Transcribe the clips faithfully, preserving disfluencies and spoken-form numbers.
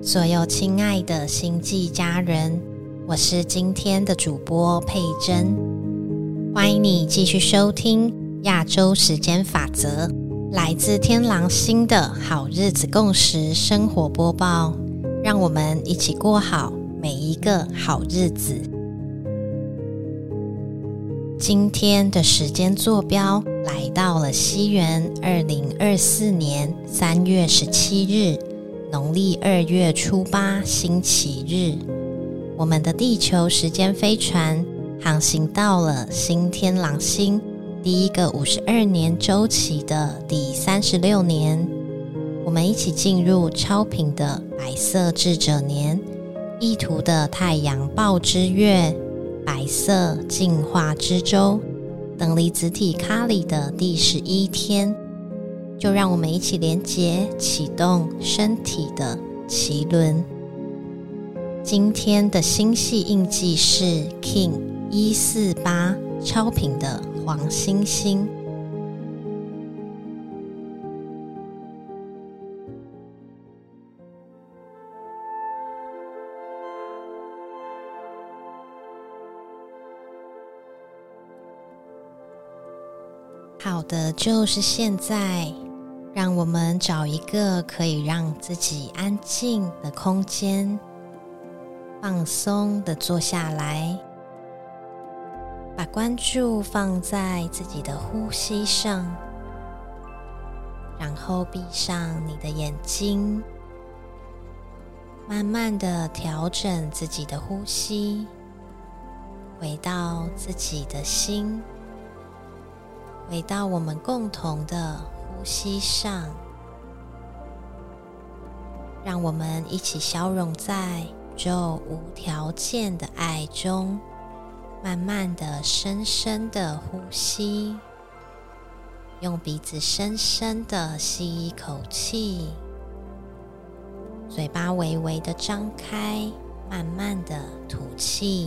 所有亲爱的星际家人，我是今天的主播佩珍，欢迎你继续收听亚洲时间法则，来自天狼星的好日子共识生活播报，让我们一起过好每一个好日子。今天的时间坐标来到了西元二零二四年三月十七日，农历二月初八星期日，我们的地球时间飞船航行到了新天狼星第一个五十二年周期的第三十六年，我们一起进入超频的白色智者年，意图的太阳报之月，白色进化之周，等离子体咖喱的第十一天，就让我们一起连结启动身体的脐轮。今天的星系印记是 King 一四八超频的黄星星。好的，就是现在，让我们找一个可以让自己安静的空间，放松的坐下来，把关注放在自己的呼吸上，然后闭上你的眼睛，慢慢的调整自己的呼吸，回到自己的心，回到我们共同的呼吸上，让我们一起消融在宇宙无条件的爱中，慢慢的深深的呼吸，用鼻子深深的吸一口气，嘴巴微微的张开，慢慢的吐气。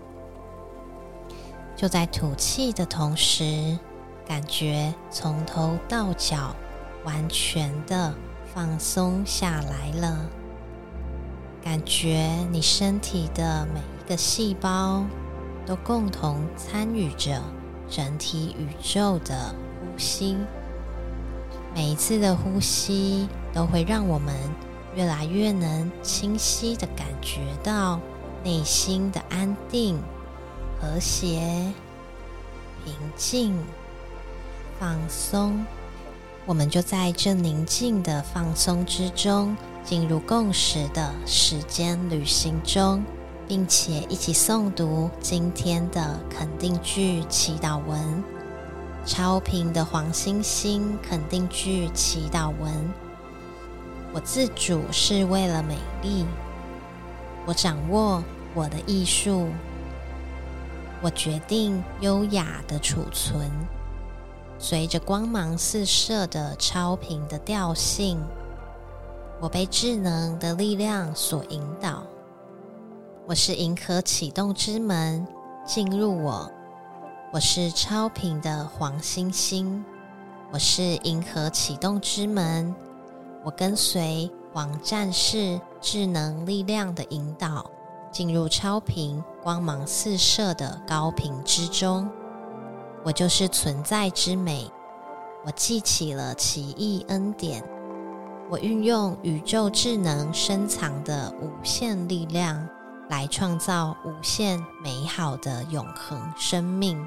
就在吐气的同时，感觉从头到脚完全的放松下来了，感觉你身体的每一个细胞都共同参与着整体宇宙的呼吸，每一次的呼吸都会让我们越来越能清晰的感觉到内心的安定、和谐、平静、放松。我们就在这宁静的放松之中，进入共识的时间旅行中，并且一起诵读今天的肯定句祈祷文。超频的黄星星肯定句祈祷文：我自主是为了美丽，我掌握我的艺术，我决定优雅的储存。随着光芒四射的超频的调性，我被智能的力量所引导。我是银河启动之门，进入我。我是超频的黄星星，我是银河启动之门。我跟随黄战士智能力量的引导，进入超频光芒四射的高频之中。我就是存在之美，我记起了奇异恩典，我运用宇宙智能深藏的无限力量，来创造无限美好的永恒生命。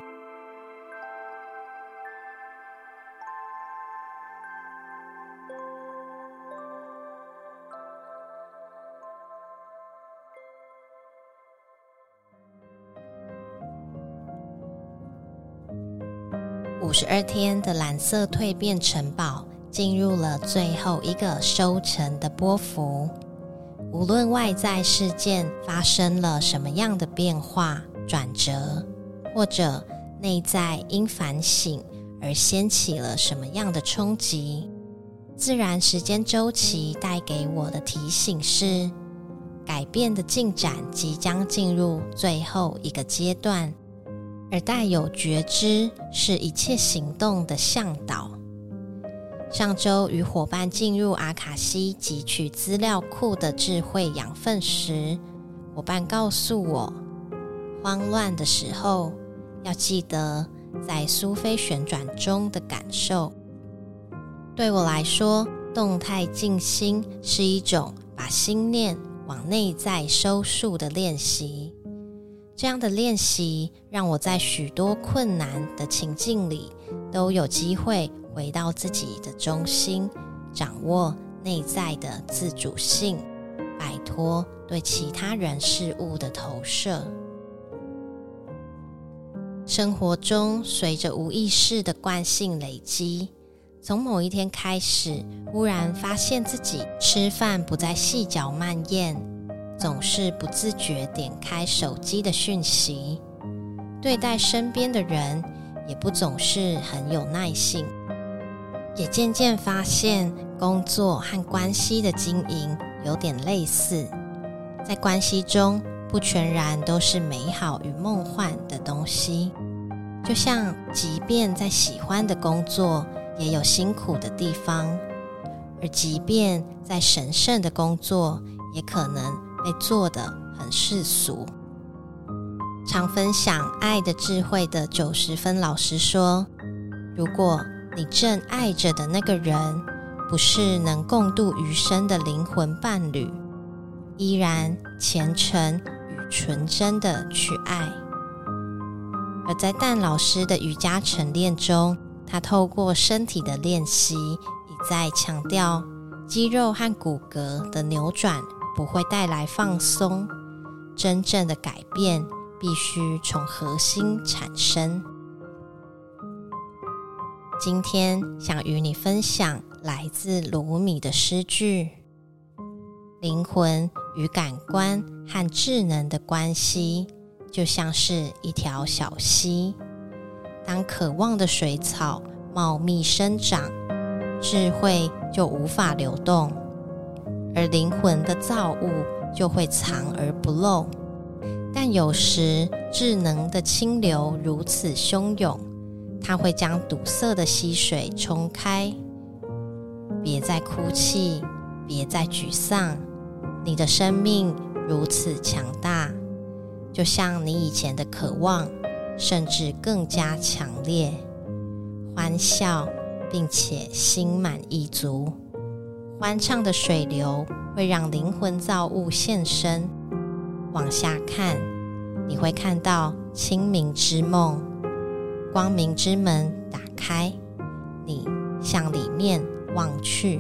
五十二天的蓝色蜕变城堡进入了最后一个收成的波幅。无论外在事件发生了什么样的变化转折，或者内在因反省而掀起了什么样的冲击，自然时间周期带给我的提醒是，改变的进展即将进入最后一个阶段，而带有觉知是一切行动的向导。 上周与伙伴进入阿卡西汲取资料库的智慧养分时，伙伴告诉我，慌乱的时候要记得在苏菲旋转中的感受。对我来说，动态静心是一种把心念往内在收束的练习。这样的练习让我在许多困难的情境里都有机会回到自己的中心，掌握内在的自主性，摆脱对其他人事物的投射。生活中随着无意识的惯性累积，从某一天开始，忽然发现自己吃饭不再细嚼慢咽，总是不自觉点开手机的讯息，对待身边的人也不总是很有耐性，也渐渐发现工作和关系的经营有点类似，在关系中不全然都是美好与梦幻的东西，就像即便在喜欢的工作也有辛苦的地方，而即便在神圣的工作也可能被做得很世俗。常分享爱的智慧的九十分老师说，如果你正爱着的那个人不是能共度余生的灵魂伴侣，依然虔诚与纯真的去爱。而在蛋老师的瑜伽晨练中，他透过身体的练习一再强调，肌肉和骨骼的扭转不会带来放松，真正的改变必须从核心产生。今天想与你分享来自鲁米的诗句，灵魂与感官和智能的关系就像是一条小溪，当渴望的水草茂密生长，智慧就无法流动，而灵魂的造物就会藏而不露。但有时智能的清流如此汹涌，它会将堵塞的溪水冲开。别再哭泣，别再沮丧，你的生命如此强大，就像你以前的渴望，甚至更加强烈。欢笑，并且心满意足。欢畅的水流会让灵魂造物现身。往下看，你会看到清明之梦，光明之门打开，你向里面望去。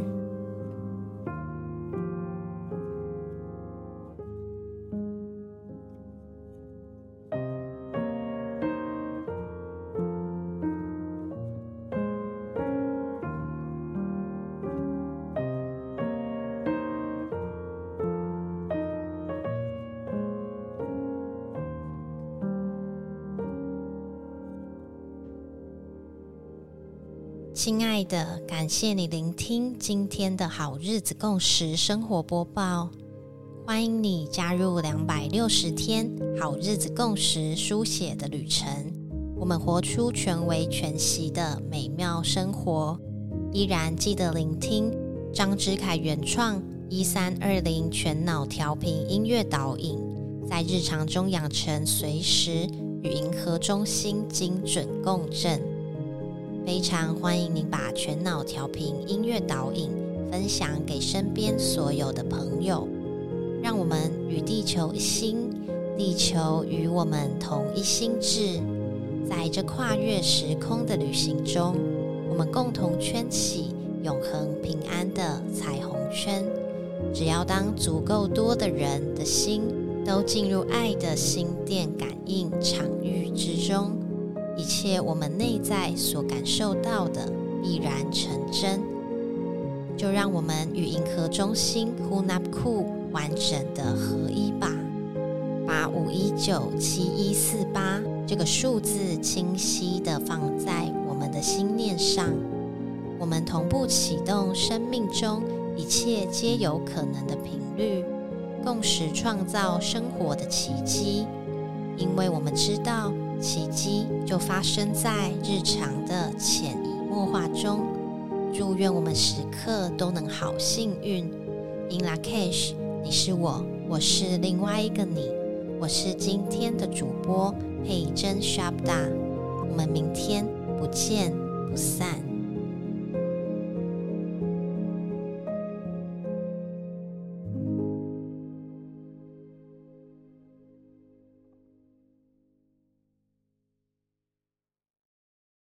亲爱的，感谢你聆听今天的好日子共识生活播报，欢迎你加入两百六十天好日子共识书写的旅程，我们活出全为全息的美妙生活。依然记得聆听张之凯原创一三二零全脑调频音乐导引，在日常中养成随时与银河中心精准共振。非常欢迎您把全脑调频音乐导引分享给身边所有的朋友，让我们与地球一心，地球与我们同一心智。在这跨越时空的旅行中，我们共同圈起永恒平安的彩虹圈。只要当足够多的人的心都进入爱的心电感应场域之中，一切我们内在所感受到的必然成真。就让我们与银河中心 Hunapku 完整的合一吧。把五一九七一四八这个数字清晰地放在我们的心念上，我们同步启动生命中一切皆有可能的频率，共识创造生活的奇迹。因为我们知道奇迹就发生在日常的潜移默化中， 祝愿我们时刻都能好幸运。In Lak'ech， 你是我，我是另外一个你。我是今天的主播佩珍 Shabda， 我们明天不见不散。